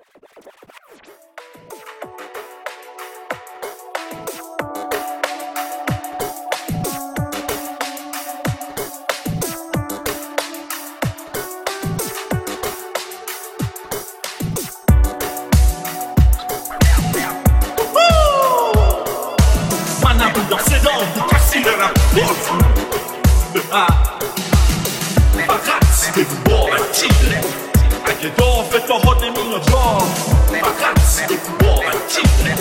فقط بگو باورتیه اگه دافت با حد نمیاد راه فقط بگو باورتیه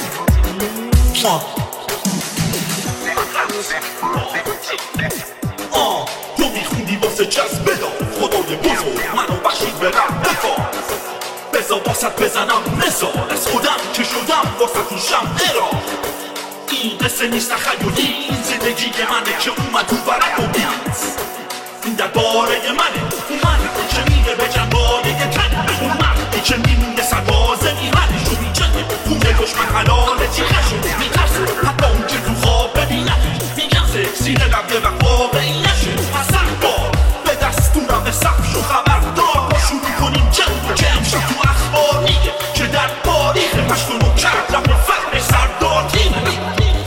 تو میخوندی واسه جذب بدار خدای بزرگ منو بخشید برم بفار بزا واسط بزنم مثال از خودم که شدم واسه توشم ارا این قصه نیست تخیلی این زندگی منه که اومد تو برک و بیت این درباره منه اون مردی که میره به جنبای تنه اون مردی که میمونه سربازه میرنش و میجنه خونه دشمن حلاله تیخشه میترسه حتی اون که تو خواب ببینه میگن سینه لبه و واقعی نشه حسن بار به دستورم سبش و خبردار با شروع کنیم جنگ که امشب تو اخبار میگه که در تاریخ پشت و نوکرد رفت فرق سردار تیمه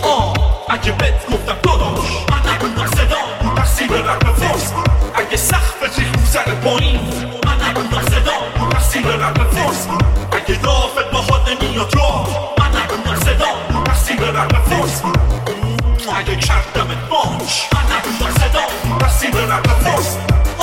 اگه بهت گفتم داداش من نبودم صدا تقصیر رپ فارس اگه سقف ریخ رو سر پایین من نبودم صدا تقصیر رپ فارس اگه دافت با خود نمیاد راه من نبودم صدا تقصیر رپ فارس اگه کردمت باش من نبودم صدا تقصیر رپ فارس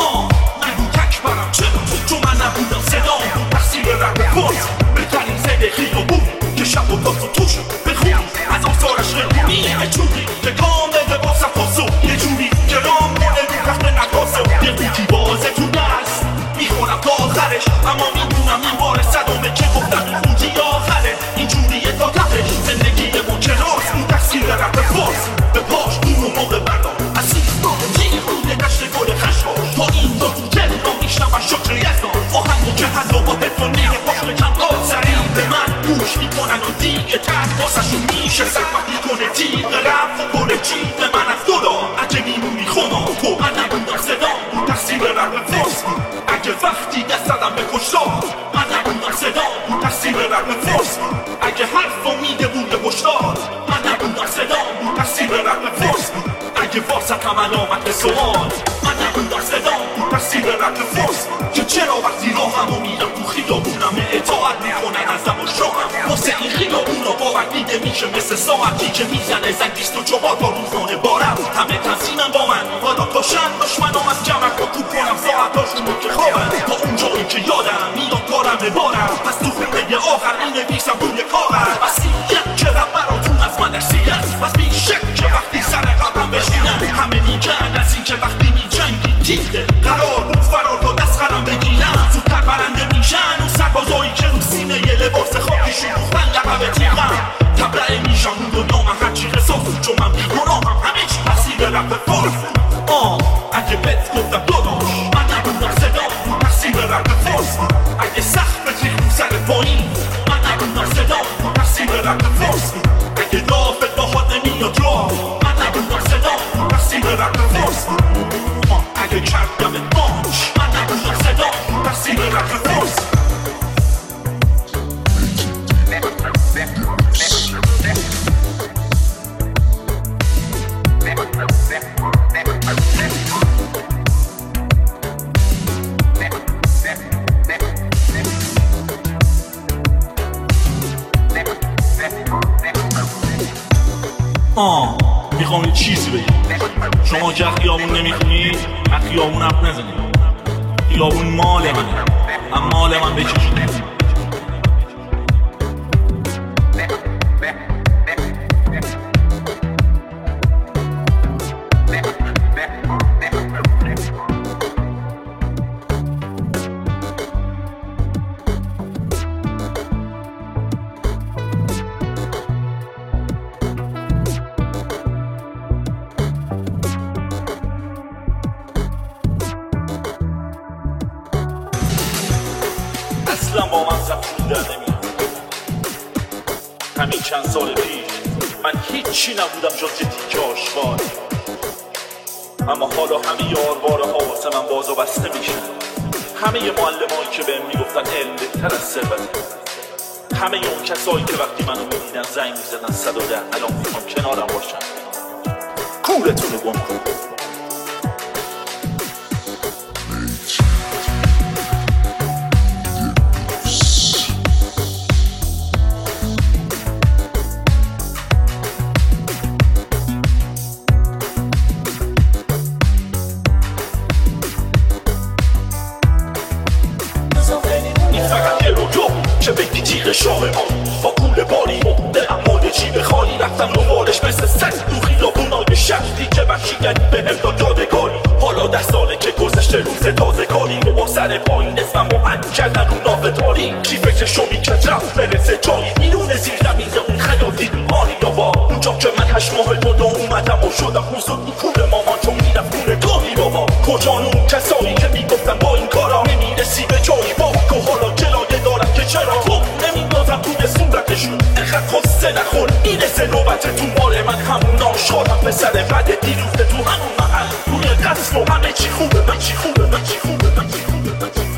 نگو تک برم چرا چون من نبودم صدا تقصیر رپ فارس بهترین زده خیابون که شب و داست و توش بخونی از آثارش رقونی چونی که کامل با صفاس و یه جوری که رام کنه رو تخت نقاسه و یه قوطی بازه تو دست میخونم تا آخرش اما میدونم این بار صدامه که گفتم این قوطی آخره اینجوریه تا تهش زندگی ما که راست این تقصیر رپ فارس به پاش دور و موقع بردار اسیر تیر روی دشت گل خشخاش تا این دو تو تلنا میشنم شکر یزدان آهنگو که هد و با هدفون میره پاشم کمقاد سریع به من گوش میکنن و دیگه تک واسهشون میشه سرمت میکنه تیغ رفت و گل جیب من از دودا اگه میمونی خدا تو من نبودم صدا تقصیر رپ فارس اگه وقتی دست زدم به کشتار من نبودم صدا تقصیر رپ فارس اگه حرفو میده بود به هشدار من نبودم صدا تقصیر رپ فارس اگه واسطم علامت به سوال من نبودم صدا تقصیر رپ فارس که چرا وقتی راهمو میرم تو خیابونم اطاعت میکنن ازم و شاهم واسه این خیابونا باور میده میشه مثل ساعتی که میزنه زنگ 24 تا روزانه بارم همه تنظیمم با من حالا پاشن دشمنام از جمع با تو کنم ساعتاشونو که خوابن تا اونجایی که یادم میاد کارم ببارم پس تو خونه آخر این نویسم روی کاغذ وسیعت که رب براتون از من درسی است پس بیشک که وقتی سر قبرم بشینم همه میگن از این که وقتی میجنگی تیده قرار بود فرار تا دست قرم بگیرم زودتر برنده میشن و سربازایی که رو سینه یه لباس خاکی شروختن لقب تیغم تبرئه میشم اون دنیا من هرچی قصاف چون من بیگناهم همه چی تقصیر رپ فارس اگه بهت گفتم داداش من نبودم صدا تقصیر رپ فارس اگه سقف ریخ رو سر پایین من نبودم صدا تقصیر رپ فارس اگه دافت با خود نمیاد راه من نبودم صدا تقصیر رپ فارس اگه کردمت باش من نبودم صدا تقصیر رپ فارس میخوام یه چیزی بگم شما که خیابون نمیخونید از خیابون حرف نزنید خیابون مال منه اما مال من بکشید اصلا با من زبون در نمیاد همین چند سال پیش من هیچی نبودم جز یه تیکه آشغال اما حالا همه یارباره ها واسه من باز و بسته میشن همه معلمایی که بهم میگفتن علم بهتر از ثروته همه اون کسایی که وقتی منو میدیدن زنگ میزدن 110 الان میخوام کنارم باشن. کورتونو گم کن. چه بگی تیغ شاه ما با پول باری دلم مال جیب خالی رفتم دنبالش مثل سگ تو خیابونای شهری که وحشیگری بهم داد یادگاری. حالا 10 ساله که گذشته روز تازه کاری با سر پایین اسممو عد کردن رو ناوداری. کی فکرشو میکرد رفت برسه جایی میدونه زیر زمین اون خیالی بیماری یا با اونجا که من 8 ماه بود اومدم و شدم حضور تو پول مامان چون میرفت خونه گاهی بابا. کجان اون کسایی که میگفتن با این کارا نمیرسی به جایی بابا که حالا جلایه دارم که چرا خوب نمیندازم توی صورتشون انقدر خسته نخور میرسه نوبت تو مال من همون ناشادم پسر بد دیروزه تو همون محل روی قصف و همه چی خوبه من چی خوبه من چی خوبه من چی خوبه من چی خوبه.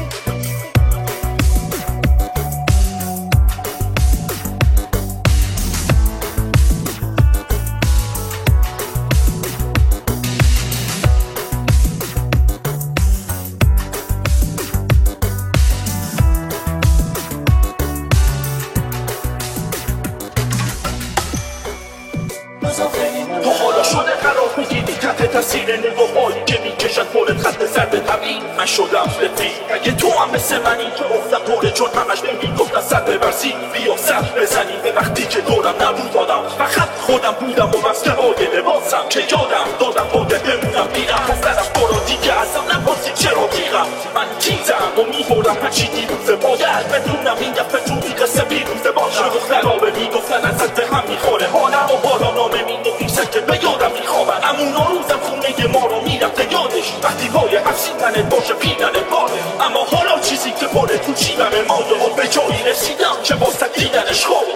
تو حالا شده قرار میگیری تحت تاثیر نگاه‌هایی که میکشن پولت خط سر به طبیعی. من شدم رفیق اگه تو هم مثل منی که افتم دوره چون همش نمیگفتن سر ببرسی بیا سر بزنی به وقتی که دورم نبود دادم فقط خودم بودم و بسته های لباسم که یادم دادم باید بمونم بیرم گفتنم برو دیگه ازم نپرسی چرا دیرم من تیزم و میبرم هرچی دیروزه باید بدونم این دفعه تو میقصه بیروزه باشم. دخترابه میگفتن ازت به هم میخوره حالم و بالا نامه مینویسن که به یادم میخوابن امونا روزم خونه ما رو میرفته یادش وقتی پای افسیدنت باشه پیدن باره. اما حالا چیزی که پاره تو جیبم ماده و به جایی رسیدم که واسه دیدنش خوبه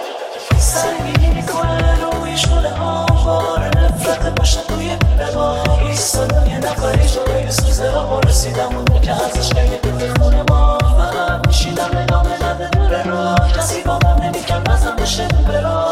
سنگینی میکنه روی شده آوار نفرت باشه توی بگاه ایستادم یه نفری جلوی سوزه را رسیدم اون که ازش خیلی دور خونه ما فقط میشیدم نگاه نده دور را کسی با من نمیکرد بزن بشه به را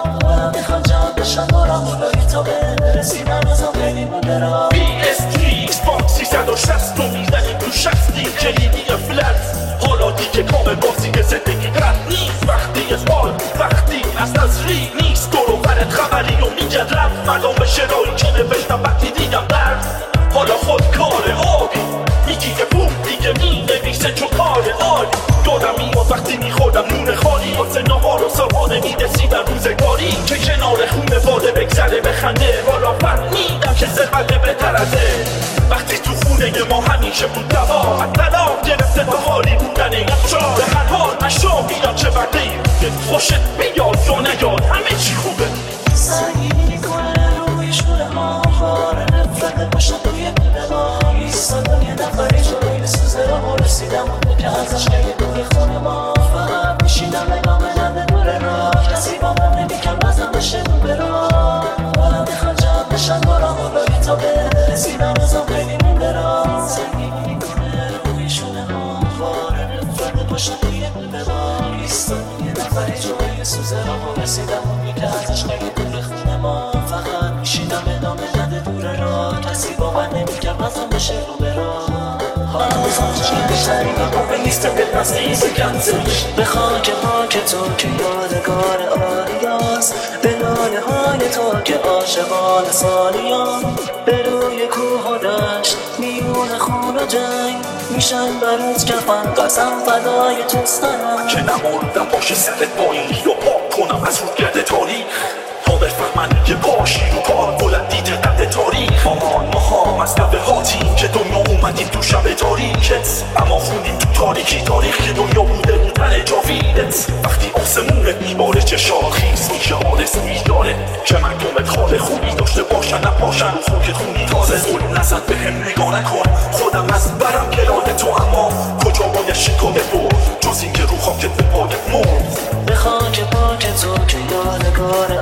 و میخواد جمع بشن دارم بلایی تا برسیدم ازم خیلی مونده را PS3 Xbox 360 رو میزنیم تو شستی کلیدی فلت حالا دیگه کامل بازی زندگی رد نیست وقتی اسپال وقتی از نظری نیست دورو برت خبری و میگد رفت مردم به شرایی که نوشتم وقتی دیدم درد حالا خود کار آبی میگی که بوم دیگه می نویسه چو کار آلی دادم میاد وقتی میخوردم نون خالی واسه نهار و صبحانه میرسیدن روزگاری که کنار خونه باده بگذره بخنده حالا فهمیدم که ثروت بهتر ازه وقتی تو خونه ما همیشه بود دوا طلاق گرفته تا حالی بودن یخچال به هر حال نشو بیاد چه برده ای خوشت بیاد یا نیاد همه چی خوبه سنگینی میکنه روی شده آوار نفرت باشه توی بگاه ایستادم یه نفری جلوی سوزه را رسیدم اون که ازش خیلی دور خونه ما فقط میشیدم نگاه نده دور را کسی با من نمیکرد بزن بشه به را حالا میخواد جمع بشن دارم بلایی تا برسیدم ازم خیلی مونده را سنگینی میکنه روی شده آوار نفرت باشه توی بگاه ایستادم یه نفری جلوی سوزه را رسیدم اون که ازش خیلی دور خونه ما فقط میشیدم ادامه نده دور را کسی با من نمیکرد بزن بشه به را حالا میخوام چی بشتری و با نیستم به نزدیز گنزش به خاک پاک تو که یادگار آریاست به ناله های تو که عاشقان سالیان به روی کوه و دشت میون خون و جنگ میشن برات کفن قسم فدای تو سرم که نماردم باشه سرت با این یا پاک کنم از روگرد تاریخ تا بفهمن که پاشی رو کار بلند دیده قد تاریخ آمان ما هم از نوه هاتیم که دنیا اومدیم تو شب تاریکت اما خوندیم تو تاریکی تاریخ که دنیا بوده بودن جاویدت وقتی آسمونت میباره چه شاخیز میشه آرزویی داره که مردمت حال خوبی داشته باشن نپاشن رو خوکت خونی تازه ظلم نزد به هم نگاه نکن خودم از برم گلاد تو اما کجا باید شکایت برد جز این که رو خاکت به پایت مرد به خاک پاک تو که یادگار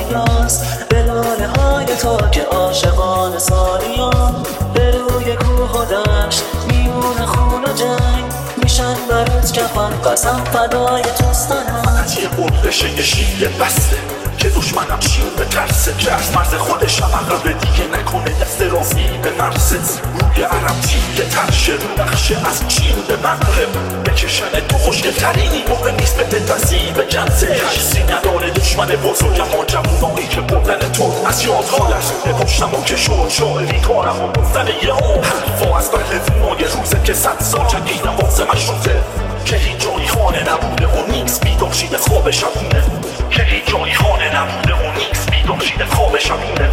آریاست به لاله های تو که عاشقان سالیان به روی کوه و دشت میون خون و جنگ میشن برات جوان قسم فدای دوستانم از یه قربشه یه شیر بسته که دشمنم شیر به ترسه که از مرز خودشم عقب دیگه نکنه دست راستی به مرزت روی عرب تیگه ترشه رو نقشه از چین به مغرب بکشن تو خوشگلترینی موقع نیست به دلبستی به جنسه کسی نداره دشمن بزرگ ما جوونایی که بردن تو از یادها درسونه پشتم و که شد شاعری کارم و بزدن یه اون حرفا از برلفونای روزه که 100 سال جنگیدم واسه مشروطه که هیچ جایی خانه نبوده و نیکس بیداشید خواب شبونه که هیچ جایی خانه نبوده و نیکس بیداشید خواب شبونه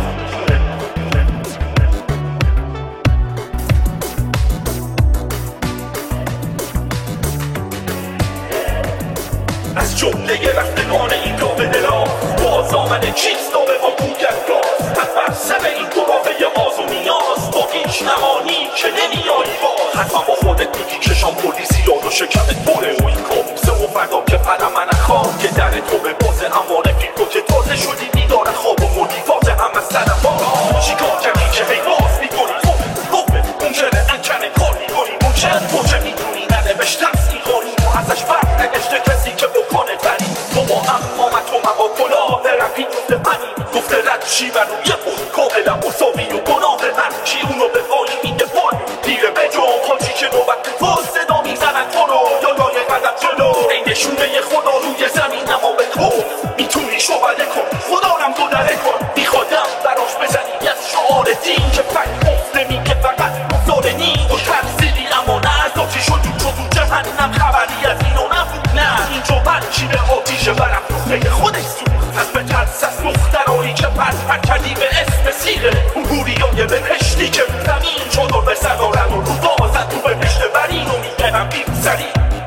از جمله رفتگان این را به دلا باز آمده چیست دابه با بوگر گاز حتما سر این گرافه آز و نیاز با هیچ نمانی که نمیایی باز حتما با خودت میگی کشم کردی زیاد و شکمت بره و این کابوسه و فردا که پرم من خواب که در تو به بازه اما رفیق تو که تازه شدی بیدار خواب و مردی فاجه هم از سرم باز چیکار کردی که هی باز میکنی خوبه ممکنه انکنه کار میکنی ممکن باشه میدونی ننوشت تفسی خاری و ازش فرق نگشته کسی که بکنه بری تو با هم آمد تو من با کلاه رفی گفته منی گفته رد چی و روی بود کاملا مساوی و گناه من چی اونو به پایی میده پل دیره به جام خاچی که نوبت تو صدا میزنن تو رو یا لای قدم جلو ای نشونه خدا روی زمین اما به تو میتونی شعبده کن خدارم تو دره کن میخوادم براش بزنی از شعار دین که فکر مفته میگه فقط مفتار نیم و ترسیدی اما نه از آتی شد تو جهنم خبری از اینو نبود نه اینجا برچی به آتیش برم نقطه خودش سود از به ترس از مخترایی که پر کردی به اسم سیره اون گوریای بهشتی که زمین چادر به سر دارن و رو دازن تو به پشت برین و میگنم بیم سری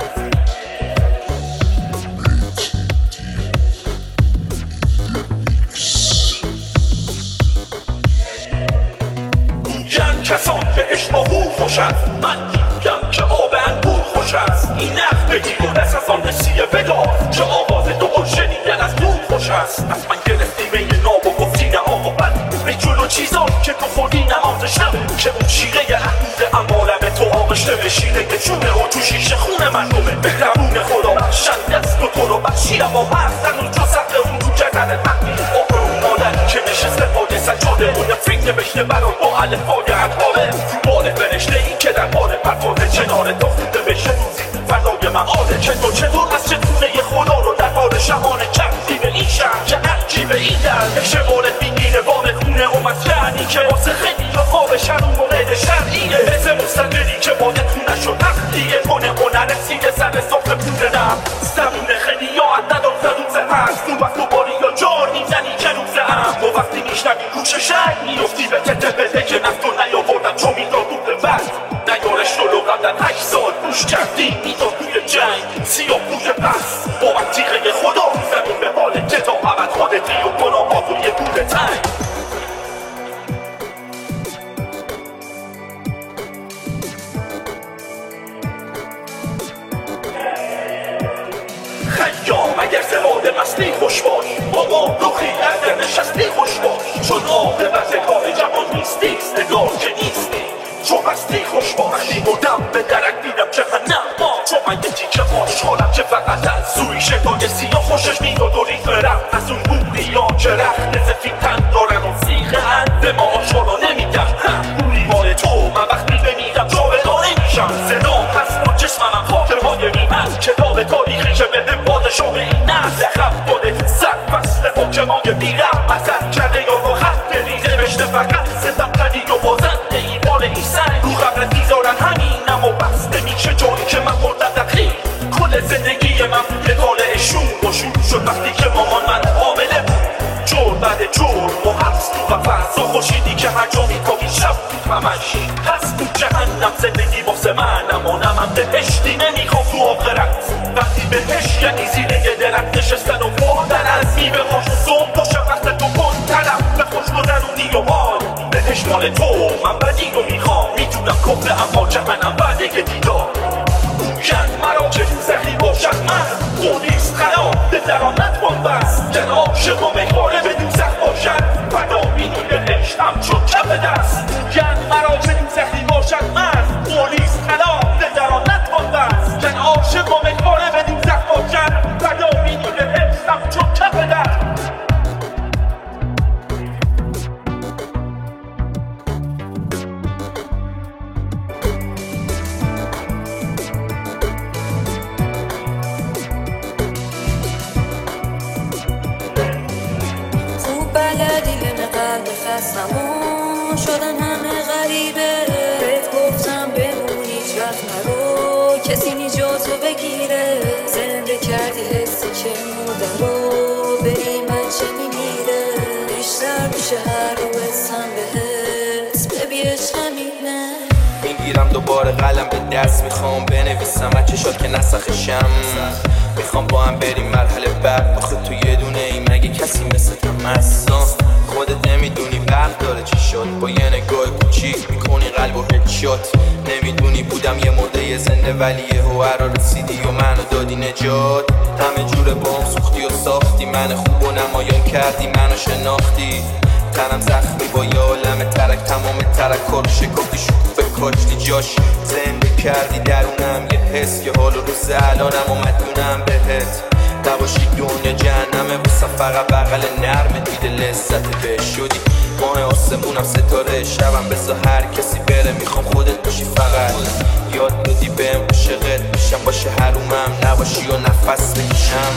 میگن کسان بهش با هو خوش است من میگم که آب انگور خوش است این نخ بگیر و دست از آن نسیه بدار که آواز دو شنیدن از دور خوش است از من گرفتی می ناب و گفتی نه آقا بد به جلو چیزا که تو خوردی نمازش نبود که اون شیره احموده اما لب تو آغشته به شیره که چونه و تو شیشه خونه من رومه بهرمون خدا بخشند دست و تو رو بخشیدم با بستن و جو سقل اون رو جدن من آقا اون مادر که نشسته پای سجاده و یه فکر نوشته برای با الفای اقباله تو باره فرشته این که در باره پرواده چنار تا خونده بشه روزی فردای معاده چطور از چطونه خدا رو در بار شهانه کردی به این شهر که هرچی به این در بشه وارد میگیره بار خونه و مسکنی که واسه خیلی یا خواب شرون مورد شرعیه مثل مستقلی که باید خونه شد تختیه کنه نرسیده سر صفر پوده نم زمون خیلی یا عدد و زدوزه هست اون وقت دوباری یا جار میزنی که روزه هم و وقتی میشنوی روش شک میفتی به تته بده که نفتو نیاوردم چون میداد بود بس نیارش رو قبلا 8 سال گوش کردی میداد توی جنگ سیاه بوی پس با من تیغه خدا زمین به حال که تا عبد خودتی و گناه ها توی بوده تنگ خیام اگر زهاد مستی خوش باش بابا روخی اگر نشستی خوش باش چون عاقبت کار جوان نیستی نگار که نیستی چون هستی خوش باش وقتی بودم به درک دیدم جهنم چون من یه تیکه خوشحالم که فقط از سوی شکای سیاه خوشش میداد و ریخ رفت از اون بوری ها که رخت سفید تن دارن و سیخه اند ما آشارا نمیدم بوری مال تو من وقتی بمیدم جاودانه میشم صدام هست با جسمم خاطرهای میمن کتاب تاریخی که به هم پادشاه این نزد خب داده صد فصل حکمای بیرم مزد کرده یا با خط ریزه بشته فقط ستم قدی و بازنده ای بار این سنگ رو قبلت میذارن همینم و بسته میشه جایی که من بردم دقیق کل زندگی من بوده طالعشون و شروع شد وقتی که مامان من حامله بود جور بعد جور و حبس تو قفس و خوشیدی که هر جا میکاوی شب بود همش هست تو جهنم زندگی واسه من اما نه من بهشتی نمیخوام تو آخرت وقتی بهش یعنی زیر یه درخت نشستن و خوردن از میوه هاش صبح تا شب وقت تو کن طرف به خوش گذرونی و حال بهش مال تو من بدی رو میخوام میتونم کفته اما جهنم بعد که دیدار گوید مرا که زخی باشد من قولیست خراب دلران نتوان بس جن عاشق و مهاره به دوزخ باشد فردا بینی به عشق همچون کف دست گوید مرا که زخی باشد من قولیست خراب دلران نتوان بس جن عاشق و مهاره خستمون شدن همه غریبه بهت گفتم بمون هیچ وقت نرو کسی نجاتو بگیره زنده کردی حسی که مرده رو بری من چه میمیره بیشتر میشه هر رو حسم بهت ببی عشقمینه میگیرم دوباره قلم به دست میخوام بنویسم از چشات که نسخشم میخوام با هم بریم مرحله بعد آخه تو یه دونه ای مگه کسی مثل تم هست خودت نمیدونی وقت داره چی شد با یه نگاه کوچیک میکنی قلب و هدشات نمیدونی بودم یه مرده زنده ولی یهو هر رسیدی و منو دادی نجات همه جوره با هم سوختی و ساختی من خوب و نمایان کردی منو شناختی تنم زخمی با یه عالم ترک تمام ترکا رو شکافتی شکوفه کاشتی جاش زنده کردی درونم یه حس که حال و روز الانم و مدیونم بهت نباشی دنیا جهنمه واسم فقط بغل نرمت میده لذت بهش شدی ماه آسمونم ستاره شبم بذار هر کسی بره میخوام خودت باشی فقط یاد بدی بهم عاشقت میشم باشه حرومم نباشی و نفس بکشم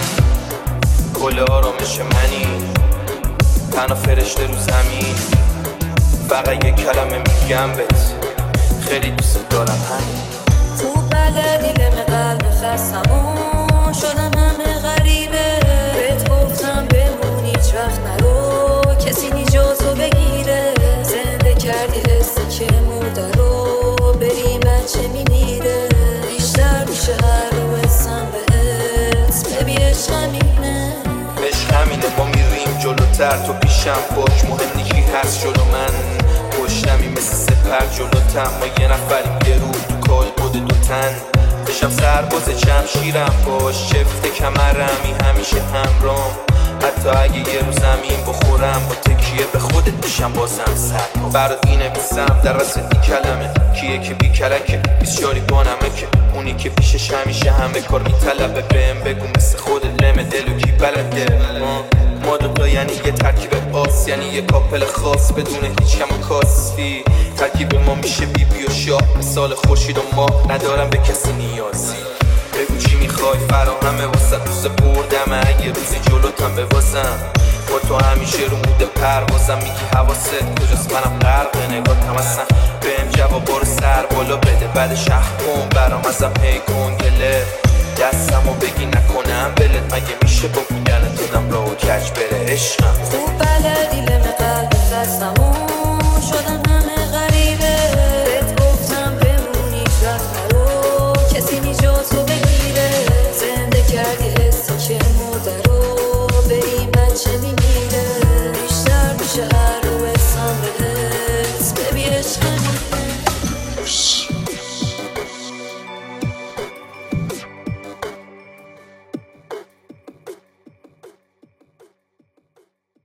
کل آرامش منی تنها فرشته رو زمین فقط یه کلمه میگم بهت خیلی دوست دارم همین تو بغل دلم قلب خستمون شدم همه غریبه بهت گفتم بمون هیچ وقت نرو کسی نجاتو بگیره زنده کردی حسی که مرده رو بری من چه میمیره بیشتر میشه هر رو حسم بهت ببی عشقمینه عشق همینه ما میریم جلوتر تو پیشم باش مهم نیکی هست جلو من پشتمی مثل سپر جلوتم ما یه نفریم یه روح تو کال بوده دو تن بشم سرباز شمشیرم باش چفت کمرمی همیشه همرام حتی اگه یه رو زمین بخورم با تکیه به خودت میشم بازم سر برات مینویسم در رسدی کلمه کیه که بی کلکه بیسیاری بانمه که اونی که پیشش همیشه همه کار میطلبه بهم بگو مثل خودت لمه دلو کی بلده ما دوتا یعنی یه ترکیب آس یعنی یه کاپل خاص بدون هیچ کم و کاستی ترکیب ما میشه بیبی و شاه مثال خورشید و ماه ندارم به کسی نیازی بگو چی میخوای فراهمه واسه روز بردم اگه روزی جلوتم بوازم با تو همیشه رو موده پروازم میگی حواست کجاست منم غرق نگاهتم اصلا بهم جوابا رو سر بالا بده بعد شهر کن برام ازم هی کن گله دستمو بگی نکنم بلت مگه میشه با بودن دادم را و کج بره عشقم